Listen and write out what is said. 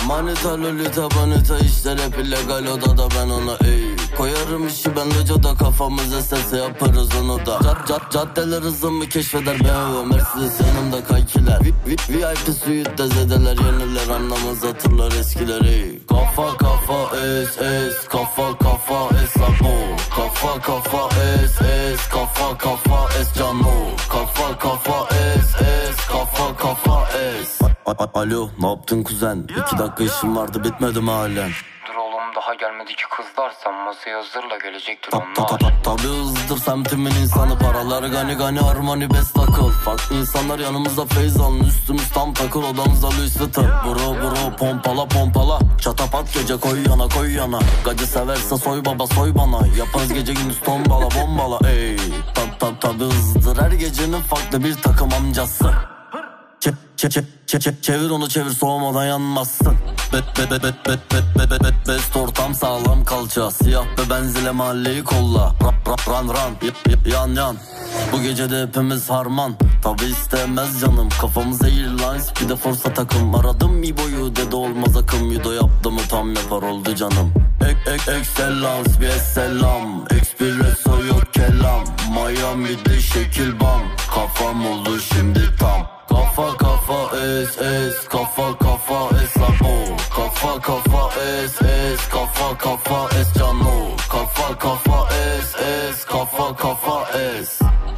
Manita lolita banita işler hep illegal odada ben ona ey. Koyarım işi ben locoda kafamız esese yaparız onu da. Caddeler hızımı keşfeder BMW Mercedes yanımda kaykiler. VIP suite zedeler yeniler anlamaz hatırlar eskileri. Kafa kafa es es kafa kafa es la bu. Kafa kafa es es kafa kafa es cano. Kafa kafa es es kafa kafa es. Alo ne yaptın kuzen? 2 dakika işim vardı bitmedim halen. Dur oğlum daha gelmedi ki kızlar, sen masaya hazırla gelecektir onlar. Tabi hızdır semtimin insanı, paralar gani gani harmoni best akıl. Farklı insanlar yanımızda feyz alın, üstümüz tam takıl odamızda Louis Vuitton. Bro pompala pompala, çatapat gece koy yana koy yana. Gacı severse soy baba soy bana, yaparız gece gündüz tombala bombala ey. Tabi hızdır her gecenin farklı bir takım amcası. Çevir onu çevir soğumadan yanmazsın. Best ortam sağlam kalça. Siyah be benzile mahalleyi kolla. Run yan. Bu gecede hepimiz harman. Tabi istemez canım. Kafamız airlines bir de forsa takım. Aradım İbo'yu dedi olmaz akım. Yudo yaptı mı tam yapar oldu canım. Excellence bir selam. Espresso yok kelam. Miami'de şekil bam. Kafam oldu şimdi tam. Kafa kafa es es kafa kafa es la bu. Kafa kafa es es kafa kafa es cano. Kafa kafa es es kafa kafa es.